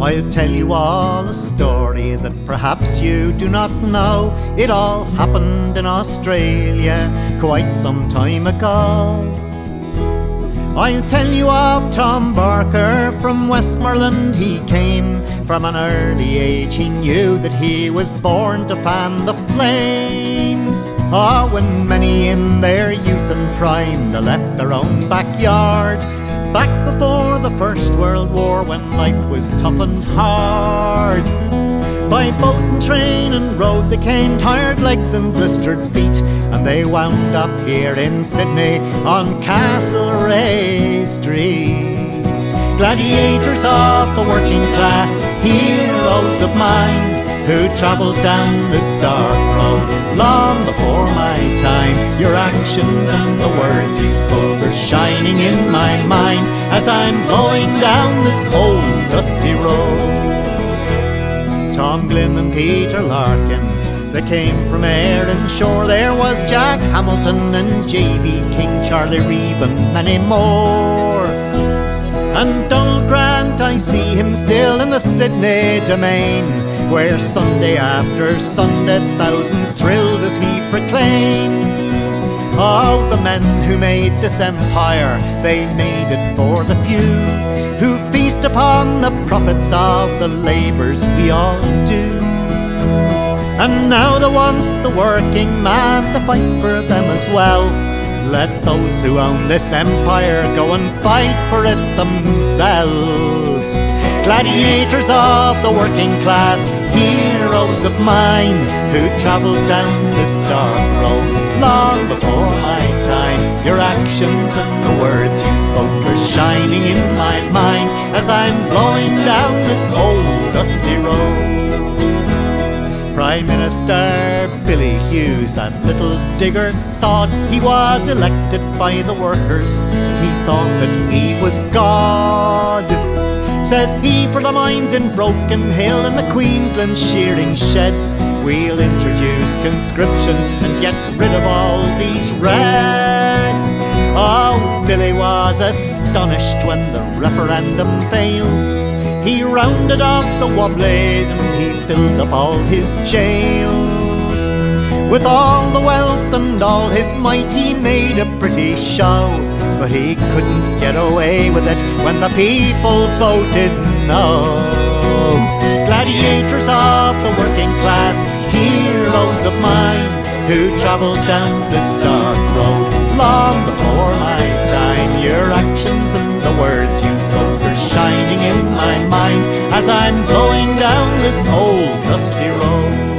I'll tell you all a story that perhaps you do not know. It all happened in Australia quite some time ago. I'll tell you of Tom Barker from Westmoreland. He came from an early age. He knew that he was born to fan the flames. Oh, when many in their youth and prime they left their own backyard, back before the First World War, when life was tough and hard. By boat and train and road they came, tired legs and blistered feet, and they wound up here in Sydney on Castlereagh Street. Gladiators of the working class, heroes of mine, who travelled down this dark road long before my time. Your actions and the words you spoke are shining in my mind as I'm going down this old dusty road. Tom Glynn and Peter Larkin, they came from Ayr and Shore. There was Jack Hamilton and J.B. King, Charlie Reeve and many more. And Donald Grant, I see him still in the Sydney Domain, where Sunday after Sunday thousands thrilled as he proclaimed, oh, the men who made this empire, they made it for the few, who feast upon the profits of the labours we all do. And now they want the working man to fight for them as well. Let those who own this empire go and fight for it themselves. Gladiators of the working class, heroes of mine, who travelled down this dark road long before my time. Your actions and the words you spoke are shining in my mind as I'm blowing down this old dusty road. Prime Minister Billy Hughes, that little digger sod, he was elected by the workers. He thought that he was God. Says he, for the mines in Broken Hill and the Queensland shearing sheds, we'll introduce conscription and get rid of all these reds. Oh, Billy was astonished when the referendum failed. He rounded off the Wobblies and he filled up all his jails. With all the wealth and all his might he made a pretty show, but he couldn't get away with it when the people voted no. Gladiators of the working class, heroes of mine, who travelled down this dark road long before my time. Your actions and the words you spoke are shining in my mind as I'm going down this old dusty road.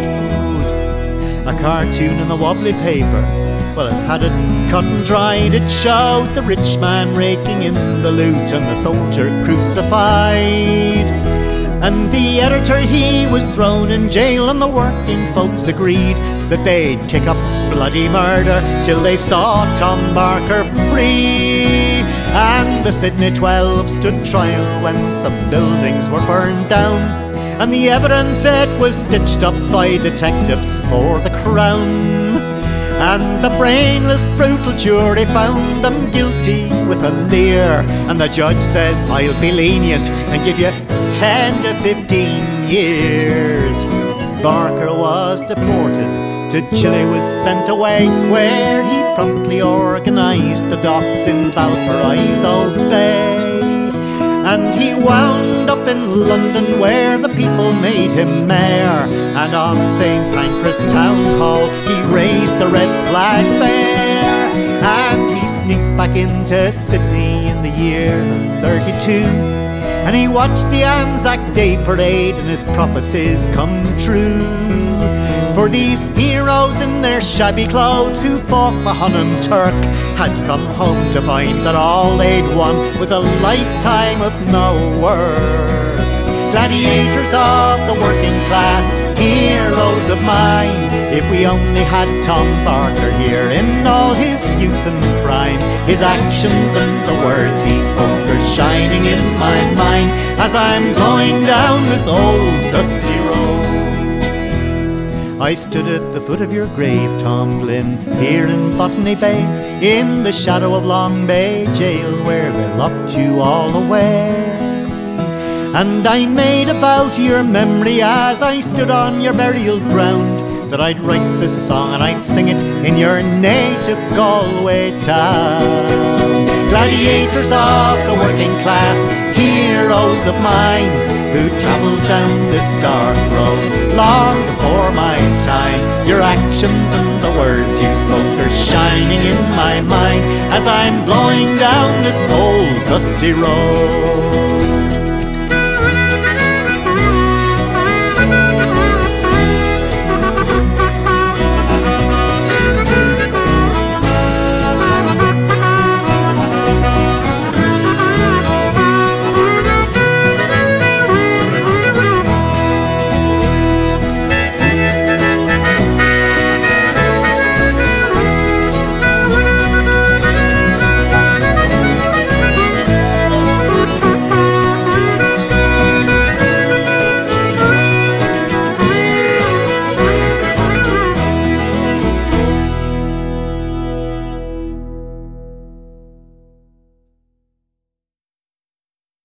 A cartoon in the Wobbly paper, well, it had it cut and dried. It showed the rich man raking in the loot and the soldier crucified. And the editor, he was thrown in jail, and the working folks agreed that they'd kick up bloody murder till they saw Tom Barker free. And the Sydney 12 stood trial when some buildings were burned down, and the evidence, it was stitched up by detectives for the Crown. And the brainless, brutal jury found them guilty with a leer, and the judge says, I'll be lenient and give you 10 to 15 years. Barker was deported to Chile, was sent away, where he promptly organised the docks in Valparaiso Bay. And he wound up in London, where the people made him mayor, and on St. Pancras Town Hall he raised the red flag there. And he sneaked back into Sydney in the year 32, and he watched the Anzac Day parade, and his prophecies come true. For these heroes in their shabby clothes who fought the Hun and Turk had come home to find that all they'd won was a lifetime of no work. Gladiators of the working class, heroes of mine, if we only had Tom Barker here in all his youth and prime. His actions and the words he spoke are shining in my mind as I'm going down this old dusty road. I stood at the foot of your grave, Tom Glynn, here in Botany Bay, in the shadow of Long Bay Jail, where they locked you all away. And I made a vow to your memory as I stood on your burial ground, that I'd write this song and I'd sing it in your native Galway town. Gladiators of the working class, heroes of mine, who travelled down this dark road long before my time. Your actions and the words you spoke are shining in my mind as I'm blowing down this old dusty road.